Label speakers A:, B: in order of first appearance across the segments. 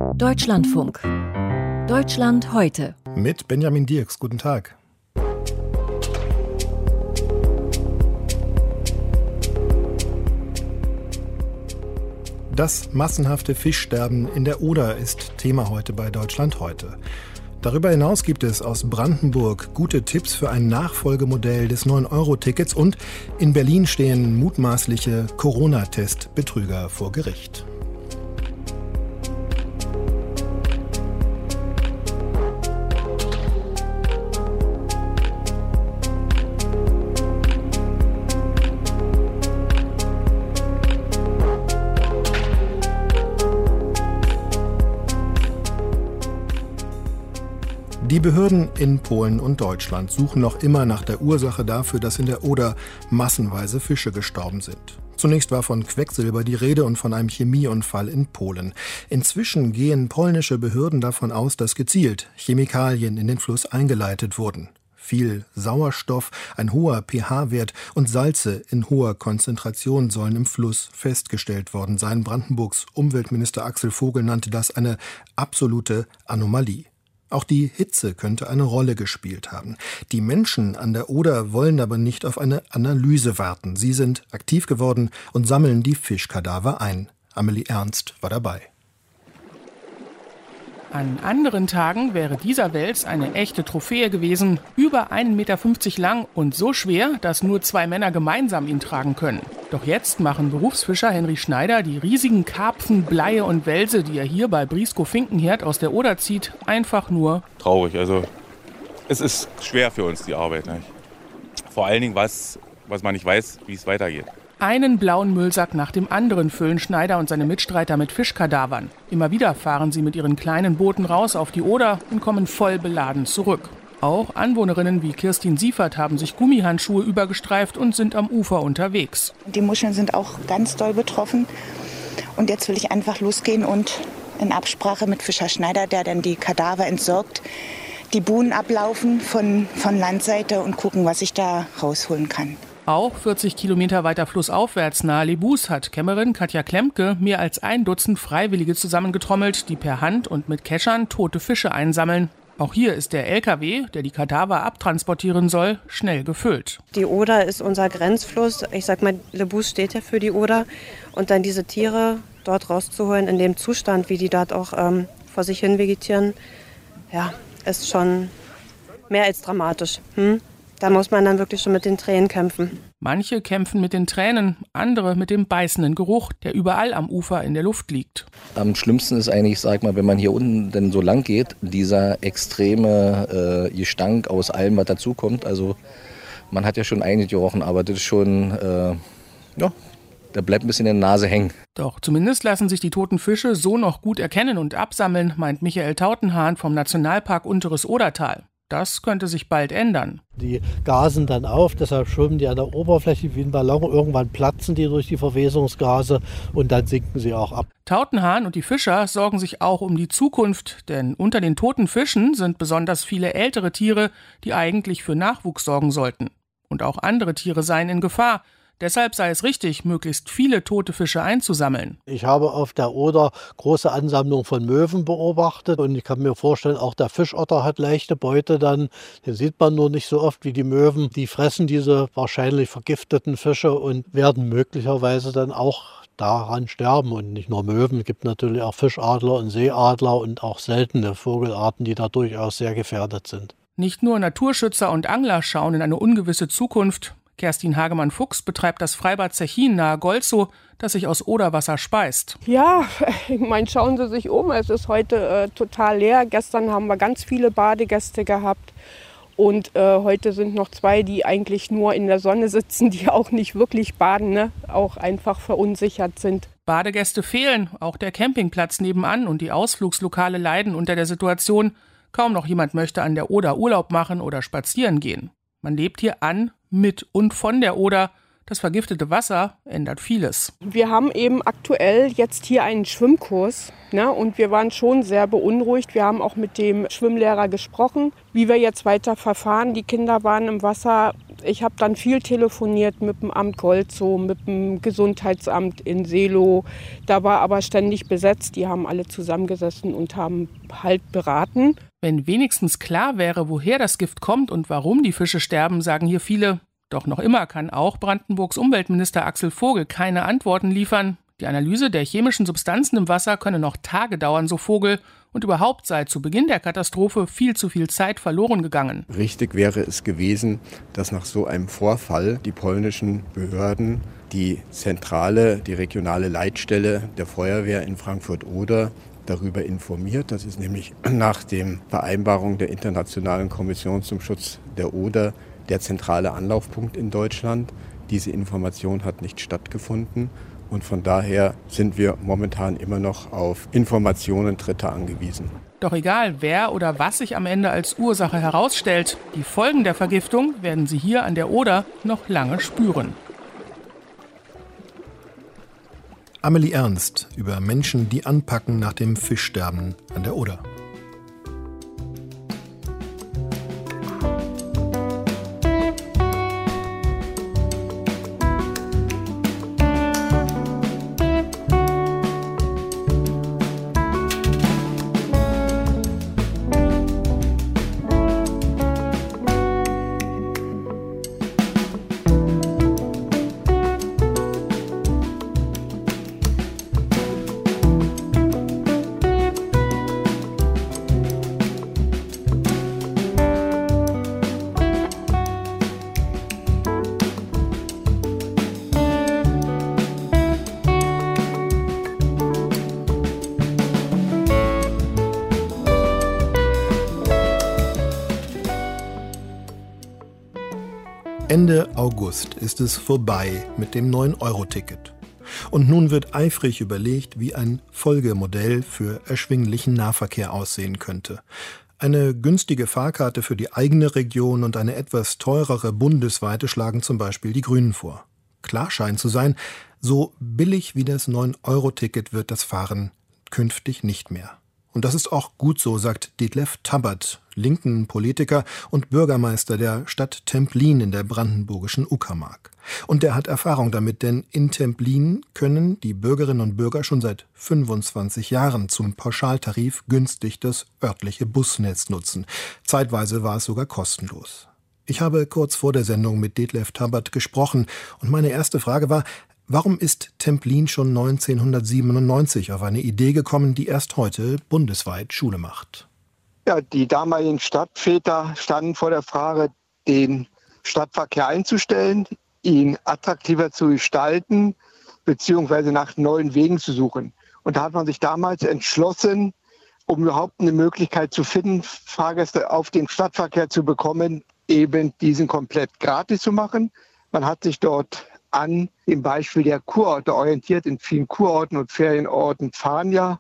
A: Deutschlandfunk. Deutschland heute.
B: Mit Benjamin Dirks. Guten Tag. Das massenhafte Fischsterben in der Oder ist Thema heute bei Deutschland heute. Darüber hinaus gibt es aus Brandenburg gute Tipps für ein Nachfolgemodell des 9-Euro-Tickets und in Berlin stehen mutmaßliche Corona-Test-Betrüger vor Gericht. Die Behörden in Polen und Deutschland suchen noch immer nach der Ursache dafür, dass in der Oder massenweise Fische gestorben sind. Zunächst war von Quecksilber die Rede und von einem Chemieunfall in Polen. Inzwischen gehen polnische Behörden davon aus, dass gezielt Chemikalien in den Fluss eingeleitet wurden. Viel Sauerstoff, ein hoher pH-Wert und Salze in hoher Konzentration sollen im Fluss festgestellt worden sein. Brandenburgs Umweltminister Axel Vogel nannte das eine absolute Anomalie. Auch die Hitze könnte eine Rolle gespielt haben. Die Menschen an der Oder wollen aber nicht auf eine Analyse warten. Sie sind aktiv geworden und sammeln die Fischkadaver ein. Amelie Ernst war dabei.
C: An anderen Tagen wäre dieser Wels eine echte Trophäe gewesen, über 1,50 Meter lang und so schwer, dass nur 2 Männer gemeinsam ihn tragen können. Doch jetzt machen Berufsfischer Henry Schneider die riesigen Karpfen, Bleie und Welse, die er hier bei Brieskow-Finkenherd aus der Oder zieht, einfach nur
D: traurig. Also es ist schwer für uns, die Arbeit. Nicht? Vor allen Dingen, was man nicht weiß, wie es weitergeht.
C: Einen blauen Müllsack nach dem anderen füllen Schneider und seine Mitstreiter mit Fischkadavern. Immer wieder fahren sie mit ihren kleinen Booten raus auf die Oder und kommen voll beladen zurück. Auch Anwohnerinnen wie Kirstin Siefert haben sich Gummihandschuhe übergestreift und sind am Ufer unterwegs.
E: Die Muscheln sind auch ganz doll betroffen. Und jetzt will ich einfach losgehen und in Absprache mit Fischer Schneider, der dann die Kadaver entsorgt, die Buhnen ablaufen von Landseite und gucken, was ich da rausholen kann.
C: Auch 40 Kilometer weiter flussaufwärts nahe Lebus hat Kämmerin Katja Klemke mehr als 1 Dutzend Freiwillige zusammengetrommelt, die per Hand und mit Keschern tote Fische einsammeln. Auch hier ist der LKW, der die Kadaver abtransportieren soll, schnell gefüllt.
F: Die Oder ist unser Grenzfluss. Ich sag mal, Lebus steht ja für die Oder. Und dann diese Tiere dort rauszuholen in dem Zustand, wie die dort auch vor sich hin vegetieren, ja, ist schon mehr als dramatisch. Da muss man dann wirklich schon mit den Tränen kämpfen.
C: Manche kämpfen mit den Tränen, andere mit dem beißenden Geruch, der überall am Ufer in der Luft liegt.
G: Am schlimmsten ist eigentlich, wenn man hier unten denn so lang geht, dieser extreme Gestank aus allem, was dazukommt. Also man hat ja schon einige gerochen, aber das ist schon, da bleibt ein bisschen in der Nase hängen.
C: Doch zumindest lassen sich die toten Fische so noch gut erkennen und absammeln, meint Michael Tautenhahn vom Nationalpark Unteres Odertal. Das könnte sich bald ändern.
H: Die gasen dann auf, deshalb schwimmen die an der Oberfläche wie ein Ballon. Irgendwann platzen die durch die Verwesungsgase und dann sinken sie auch ab.
C: Tautenhahn und die Fischer sorgen sich auch um die Zukunft, denn unter den toten Fischen sind besonders viele ältere Tiere, die eigentlich für Nachwuchs sorgen sollten. Und auch andere Tiere seien in Gefahr. Deshalb sei es richtig, möglichst viele tote Fische einzusammeln.
H: Ich habe auf der Oder große Ansammlungen von Möwen beobachtet und ich kann mir vorstellen, auch der Fischotter hat leichte Beute dann. Den sieht man nur nicht so oft wie die Möwen. Die fressen diese wahrscheinlich vergifteten Fische und werden möglicherweise dann auch daran sterben. Und nicht nur Möwen, es gibt natürlich auch Fischadler und Seeadler und auch seltene Vogelarten, die da durchaus sehr gefährdet sind.
C: Nicht nur Naturschützer und Angler schauen in eine ungewisse Zukunft. Kerstin Hagemann-Fuchs betreibt das Freibad Zechin nahe Golzow, das sich aus Oderwasser speist.
I: Ja, ich meine, schauen Sie sich um, es ist heute total leer. Gestern haben wir ganz viele Badegäste gehabt und heute sind noch 2, die eigentlich nur in der Sonne sitzen, die auch nicht wirklich baden, ne? Auch einfach verunsichert sind.
C: Badegäste fehlen, auch der Campingplatz nebenan und die Ausflugslokale leiden unter der Situation. Kaum noch jemand möchte an der Oder Urlaub machen oder spazieren gehen. Man lebt hier an, mit und von der Oder. Das vergiftete Wasser ändert vieles.
I: Wir haben eben aktuell jetzt hier einen Schwimmkurs, ne, und wir waren schon sehr beunruhigt. Wir haben auch mit dem Schwimmlehrer gesprochen, wie wir jetzt weiter verfahren. Die Kinder waren im Wasser Ich habe dann viel telefoniert mit dem Amt Golzow, mit dem Gesundheitsamt in Seelow. Da war aber ständig besetzt. Die haben alle zusammengesessen und haben halt beraten.
C: Wenn wenigstens klar wäre, woher das Gift kommt und warum die Fische sterben, sagen hier viele. Doch noch immer kann auch Brandenburgs Umweltminister Axel Vogel keine Antworten liefern. Die Analyse der chemischen Substanzen im Wasser könne noch Tage dauern, so Vogel. Und überhaupt sei zu Beginn der Katastrophe viel zu viel Zeit verloren gegangen.
J: Richtig wäre es gewesen, dass nach so einem Vorfall die polnischen Behörden die regionale Leitstelle der Feuerwehr in Frankfurt-Oder darüber informiert. Das ist nämlich nach der Vereinbarung der Internationalen Kommission zum Schutz der Oder der zentrale Anlaufpunkt in Deutschland. Diese Information hat nicht stattgefunden. Und von daher sind wir momentan immer noch auf Informationen Dritter angewiesen.
C: Doch egal, wer oder was sich am Ende als Ursache herausstellt, die Folgen der Vergiftung werden Sie hier an der Oder noch lange spüren.
B: Amelie Ernst über Menschen, die anpacken nach dem Fischsterben an der Oder. Ende August ist es vorbei mit dem 9-Euro-Ticket. Und nun wird eifrig überlegt, wie ein Folgemodell für erschwinglichen Nahverkehr aussehen könnte. Eine günstige Fahrkarte für die eigene Region und eine etwas teurere bundesweite schlagen zum Beispiel die Grünen vor. Klar scheint zu sein, so billig wie das 9-Euro-Ticket wird das Fahren künftig nicht mehr. Und das ist auch gut so, sagt Detlef Tabbert, linken Politiker und Bürgermeister der Stadt Templin in der brandenburgischen Uckermark. Und der hat Erfahrung damit, denn in Templin können die Bürgerinnen und Bürger schon seit 25 Jahren zum Pauschaltarif günstig das örtliche Busnetz nutzen. Zeitweise war es sogar kostenlos. Ich habe kurz vor der Sendung mit Detlef Tabbert gesprochen und meine erste Frage war: Warum ist Templin schon 1997 auf eine Idee gekommen, die erst heute bundesweit Schule macht?
K: Ja, die damaligen Stadtväter standen vor der Frage, den Stadtverkehr einzustellen, ihn attraktiver zu gestalten, beziehungsweise nach neuen Wegen zu suchen. Und da hat man sich damals entschlossen, um überhaupt eine Möglichkeit zu finden, Fahrgäste auf den Stadtverkehr zu bekommen, eben diesen komplett gratis zu machen. Man hat sich dort an dem Beispiel der Kurorte orientiert. In vielen Kurorten und Ferienorten fahren ja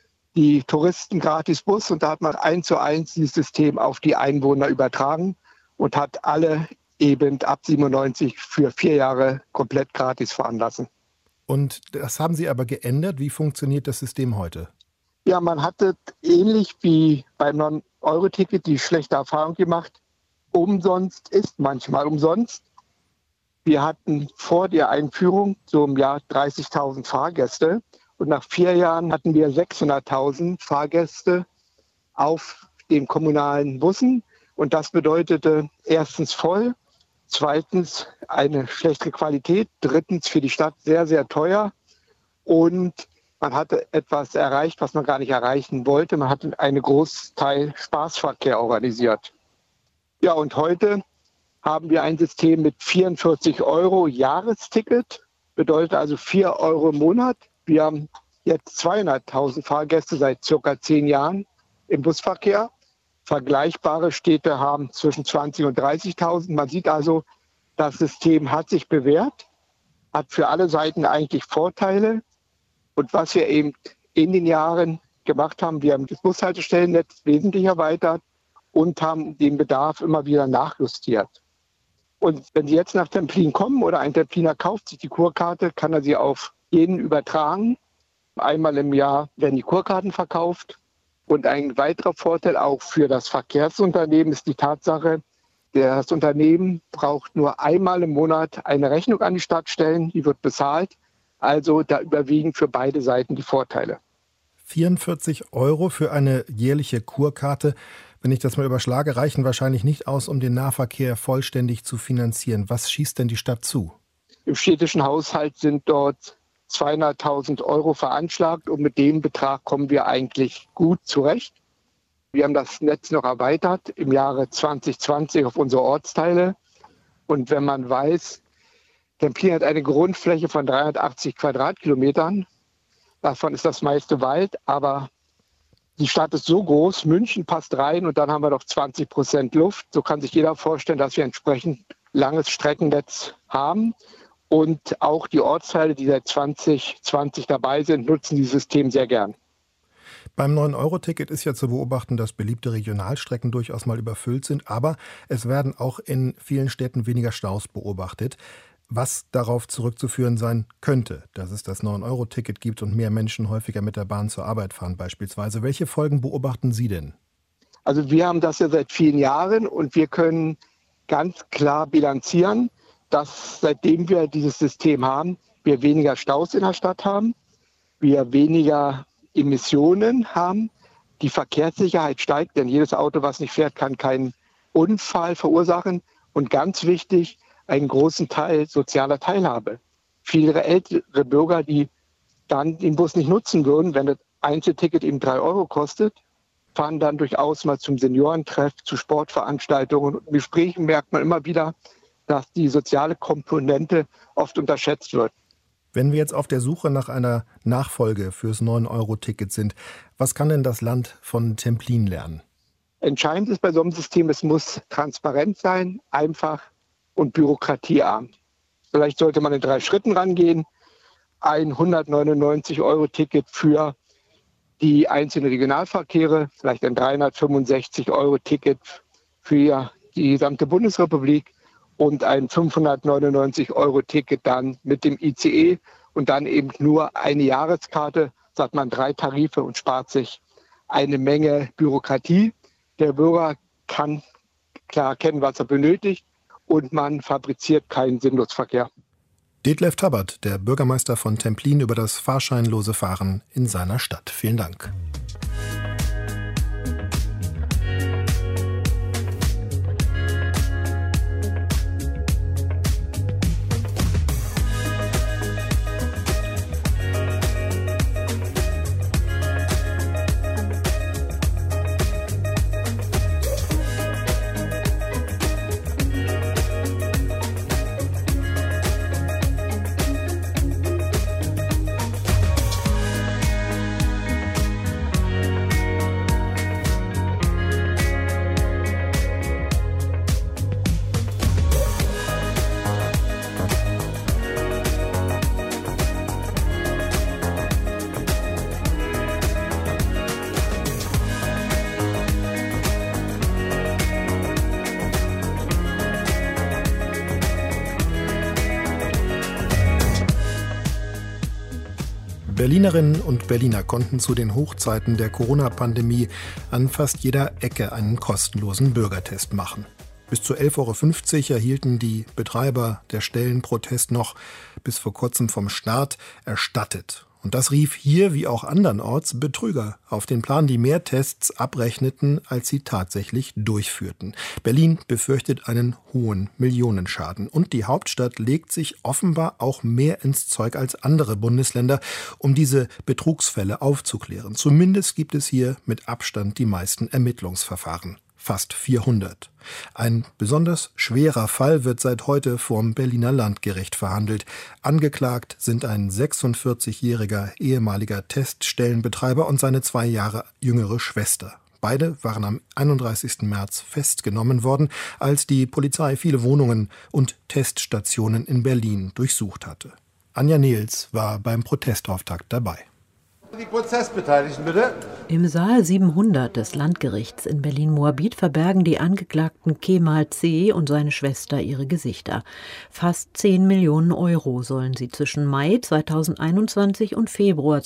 K: die Touristen gratis Bus und da hat man 1:1 dieses System auf die Einwohner übertragen und hat alle eben ab 97 für 4 Jahre komplett gratis fahren lassen.
B: Und das haben Sie aber geändert. Wie funktioniert das System heute?
K: Ja, man hatte ähnlich wie beim 9-Euro-Ticket die schlechte Erfahrung gemacht. Umsonst ist manchmal umsonst. Wir hatten vor der Einführung so im Jahr 30.000 Fahrgäste und nach 4 Jahren hatten wir 600.000 Fahrgäste auf den kommunalen Bussen. Und das bedeutete erstens voll, zweitens eine schlechtere Qualität, drittens für die Stadt sehr, sehr teuer. Und man hatte etwas erreicht, was man gar nicht erreichen wollte. Man hatte einen Großteil Spaßverkehr organisiert. Ja, und heute haben wir ein System mit 44 € Jahresticket, bedeutet also 4 € im Monat. Wir haben jetzt 200.000 Fahrgäste seit circa 10 Jahren im Busverkehr. Vergleichbare Städte haben zwischen 20.000 und 30.000. Man sieht also, das System hat sich bewährt, hat für alle Seiten eigentlich Vorteile. Und was wir eben in den Jahren gemacht haben, wir haben das Bushaltestellennetz wesentlich erweitert und haben den Bedarf immer wieder nachjustiert. Und wenn Sie jetzt nach Templin kommen oder ein Templiner kauft sich die Kurkarte, kann er sie auf jeden übertragen. Einmal im Jahr werden die Kurkarten verkauft. Und ein weiterer Vorteil auch für das Verkehrsunternehmen ist die Tatsache, Das Unternehmen braucht nur einmal im Monat eine Rechnung an die Stadt stellen, die wird bezahlt. Also da überwiegen für beide Seiten die Vorteile.
B: 44 € für eine jährliche Kurkarte. Wenn ich das mal überschlage, reichen wahrscheinlich nicht aus, um den Nahverkehr vollständig zu finanzieren. Was schießt denn die Stadt zu?
K: Im städtischen Haushalt sind dort 200.000 € veranschlagt und mit dem Betrag kommen wir eigentlich gut zurecht. Wir haben das Netz noch erweitert im Jahre 2020 auf unsere Ortsteile. Und wenn man weiß, Templin hat eine Grundfläche von 380 Quadratkilometern. Davon ist das meiste Wald, aber die Stadt ist so groß, München passt rein und dann haben wir noch 20% Luft. So kann sich jeder vorstellen, dass wir entsprechend langes Streckennetz haben. Und auch die Ortsteile, die seit 2020 dabei sind, nutzen dieses System sehr gern.
B: Beim 9-Euro-Ticket ist ja zu beobachten, dass beliebte Regionalstrecken durchaus mal überfüllt sind. Aber es werden auch in vielen Städten weniger Staus beobachtet. Was darauf zurückzuführen sein könnte, dass es das 9-Euro-Ticket gibt und mehr Menschen häufiger mit der Bahn zur Arbeit fahren beispielsweise. Welche Folgen beobachten Sie denn?
K: Also wir haben das ja seit vielen Jahren und wir können ganz klar bilanzieren, dass seitdem wir dieses System haben, wir weniger Staus in der Stadt haben, wir weniger Emissionen haben, die Verkehrssicherheit steigt, denn jedes Auto, was nicht fährt, kann keinen Unfall verursachen. Und ganz wichtig, einen großen Teil sozialer Teilhabe. Viele ältere Bürger, die dann den Bus nicht nutzen würden, wenn das Einzelticket eben 3 € kostet, fahren dann durchaus mal zum Seniorentreff, zu Sportveranstaltungen. Und in Gesprächen merkt man immer wieder, dass die soziale Komponente oft unterschätzt wird.
B: Wenn wir jetzt auf der Suche nach einer Nachfolge fürs 9-Euro-Ticket sind, was kann denn das Land von Templin lernen?
K: Entscheidend ist bei so einem System, es muss transparent sein, einfach und bürokratiearm. Vielleicht sollte man in 3 Schritten rangehen. Ein 199-Euro-Ticket für die einzelnen Regionalverkehre, vielleicht ein 365-Euro-Ticket für die gesamte Bundesrepublik und ein 599-Euro-Ticket dann mit dem ICE und dann eben nur eine Jahreskarte, so hat man 3 Tarife und spart sich eine Menge Bürokratie. Der Bürger kann klar erkennen, was er benötigt. Und man fabriziert keinen Sinnlosverkehr.
B: Detlef Tabbert, der Bürgermeister von Templin, über das fahrscheinlose Fahren in seiner Stadt. Vielen Dank. Berlinerinnen und Berliner konnten zu den Hochzeiten der Corona-Pandemie an fast jeder Ecke einen kostenlosen Bürgertest machen. Bis zu 11,50 € erhielten die Betreiber der Stellen pro Test noch bis vor kurzem vom Staat erstattet. Und das rief hier wie auch andernorts Betrüger auf den Plan, die mehr Tests abrechneten, als sie tatsächlich durchführten. Berlin befürchtet einen hohen Millionenschaden. Und die Hauptstadt legt sich offenbar auch mehr ins Zeug als andere Bundesländer, um diese Betrugsfälle aufzuklären. Zumindest gibt es hier mit Abstand die meisten Ermittlungsverfahren. Fast 400. Ein besonders schwerer Fall wird seit heute vorm Berliner Landgericht verhandelt. Angeklagt sind ein 46-jähriger ehemaliger Teststellenbetreiber und seine 2 Jahre jüngere Schwester. Beide waren am 31. März festgenommen worden, als die Polizei viele Wohnungen und Teststationen in Berlin durchsucht hatte. Anja Nehls war beim Protestauftakt dabei.
L: Die Prozessbeteiligten, bitte.
M: Im Saal 700 des Landgerichts in Berlin-Moabit verbergen die Angeklagten Kemal C. und seine Schwester ihre Gesichter. Fast 10 Millionen Euro sollen sie zwischen Mai 2021 und Februar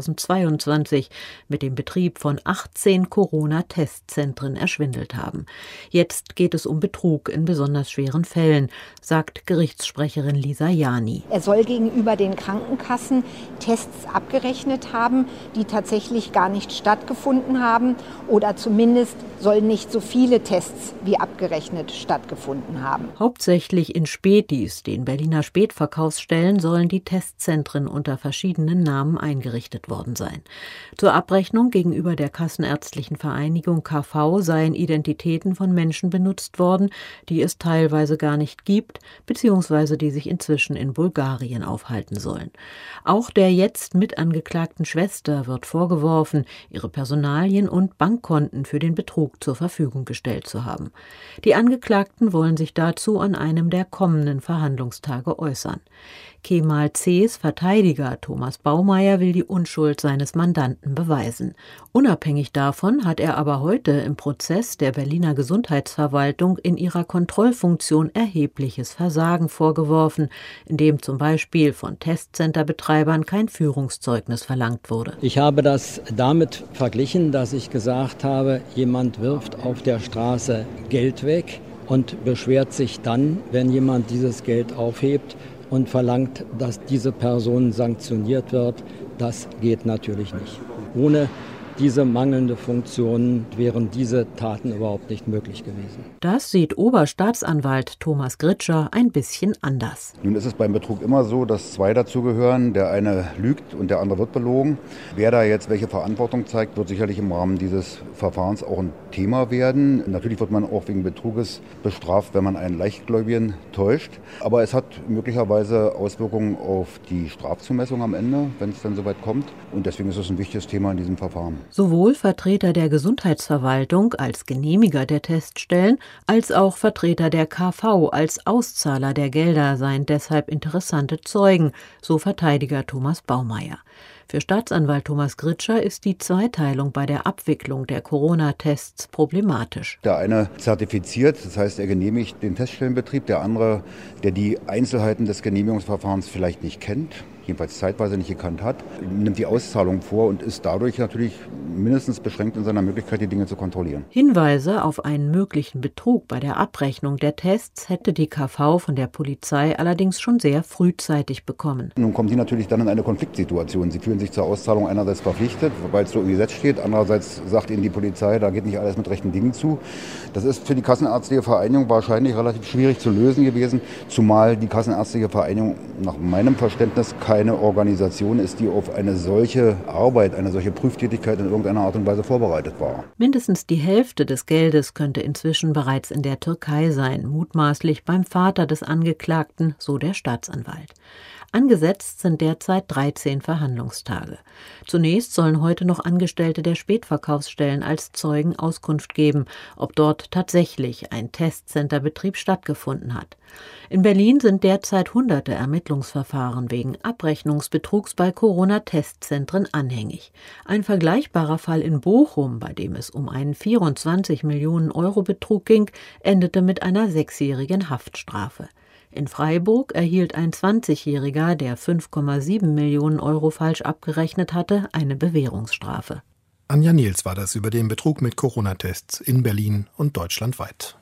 M: 2022 mit dem Betrieb von 18 Corona-Testzentren erschwindelt haben. Jetzt geht es um Betrug in besonders schweren Fällen, sagt Gerichtssprecherin Lisa Jani.
N: Er soll gegenüber den Krankenkassen Tests abgerechnet haben, die tatsächlich gar nicht stattgefunden haben, oder zumindest sollen nicht so viele Tests wie abgerechnet stattgefunden haben.
M: Hauptsächlich in Spätis, den Berliner Spätverkaufsstellen, sollen die Testzentren unter verschiedenen Namen eingerichtet worden sein. Zur Abrechnung gegenüber der Kassenärztlichen Vereinigung KV seien Identitäten von Menschen benutzt worden, die es teilweise gar nicht gibt, bzw. die sich inzwischen in Bulgarien aufhalten sollen. Auch der jetzt mitangeklagten Schwester wird vorgeworfen, ihre Personalien und Bankkonten für den Betrug zur Verfügung gestellt zu haben. Die Angeklagten wollen sich dazu an einem der kommenden Verhandlungstage äußern. Kemal C.'s Verteidiger Thomas Baumeier will die Unschuld seines Mandanten beweisen. Unabhängig davon hat er aber heute im Prozess der Berliner Gesundheitsverwaltung in ihrer Kontrollfunktion erhebliches Versagen vorgeworfen, indem zum Beispiel von Testcenterbetreibern kein Führungszeugnis verlangt wurde.
O: Ich habe das damit verglichen, dass ich gesagt habe, jemand wirft auf der Straße Geld weg und beschwert sich dann, wenn jemand dieses Geld aufhebt und verlangt, dass diese Person sanktioniert wird. Das geht natürlich nicht. Ohne diese mangelnde Funktion wären diese Taten überhaupt nicht möglich gewesen.
M: Das sieht Oberstaatsanwalt Thomas Gritscher ein bisschen anders.
P: Nun ist es beim Betrug immer so, dass zwei dazugehören. Der eine lügt und der andere wird belogen. Wer da jetzt welche Verantwortung zeigt, wird sicherlich im Rahmen dieses Verfahrens auch ein Thema werden. Natürlich wird man auch wegen Betruges bestraft, wenn man einen Leichtgläubigen täuscht. Aber es hat möglicherweise Auswirkungen auf die Strafzumessung am Ende, wenn es dann soweit kommt. Und deswegen ist es ein wichtiges Thema in diesem Verfahren.
M: Sowohl Vertreter der Gesundheitsverwaltung als Genehmiger der Teststellen als auch Vertreter der KV als Auszahler der Gelder seien deshalb interessante Zeugen, so Verteidiger Thomas Baumeier. Für Staatsanwalt Thomas Gritscher ist die Zweiteilung bei der Abwicklung der Corona-Tests problematisch.
P: Der eine zertifiziert, das heißt, er genehmigt den Teststellenbetrieb, der andere, der die Einzelheiten des Genehmigungsverfahrens vielleicht nicht kennt, jedenfalls zeitweise nicht gekannt hat, nimmt die Auszahlung vor und ist dadurch natürlich mindestens beschränkt in seiner Möglichkeit, die Dinge zu kontrollieren.
M: Hinweise auf einen möglichen Betrug bei der Abrechnung der Tests hätte die KV von der Polizei allerdings schon sehr frühzeitig bekommen.
P: Nun kommen die natürlich dann in eine Konfliktsituation. Sie fühlen sich zur Auszahlung einerseits verpflichtet, weil es so im Gesetz steht, andererseits sagt ihnen die Polizei, da geht nicht alles mit rechten Dingen zu. Das ist für die Kassenärztliche Vereinigung wahrscheinlich relativ schwierig zu lösen gewesen, zumal die Kassenärztliche Vereinigung nach meinem Verständnis keine Organisation ist, die auf eine solche Arbeit, eine solche Prüftätigkeit in irgendeiner Art und Weise vorbereitet war.
M: Mindestens die Hälfte des Geldes könnte inzwischen bereits in der Türkei sein, mutmaßlich beim Vater des Angeklagten, so der Staatsanwalt. Angesetzt sind derzeit 13 Verhandlungstage. Zunächst sollen heute noch Angestellte der Spätverkaufsstellen als Zeugen Auskunft geben, ob dort tatsächlich ein Testcenterbetrieb stattgefunden hat. In Berlin sind derzeit hunderte Ermittlungsverfahren wegen Abrechnungsbetrugs bei Corona-Testzentren anhängig. Ein vergleichbarer Fall in Bochum, bei dem es um einen 24 Millionen Euro Betrug ging, endete mit einer 6-jährigen Haftstrafe. In Freiburg erhielt ein 20-Jähriger, der 5,7 Millionen Euro falsch abgerechnet hatte, eine Bewährungsstrafe.
B: Anja Niels war das über den Betrug mit Corona-Tests in Berlin und deutschlandweit.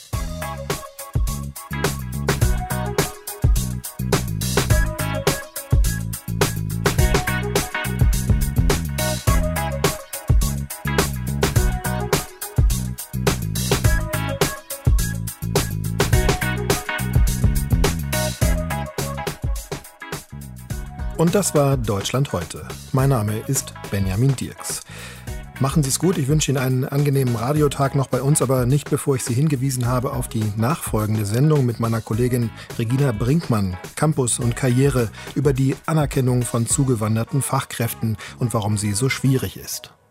B: Und das war Deutschland heute. Mein Name ist Benjamin Dirks. Machen Sie es gut, ich wünsche Ihnen einen angenehmen Radiotag noch bei uns, aber nicht bevor ich Sie hingewiesen habe auf die nachfolgende Sendung mit meiner Kollegin Regina Brinkmann, Campus und Karriere, über die Anerkennung von zugewanderten Fachkräften und warum sie so schwierig ist.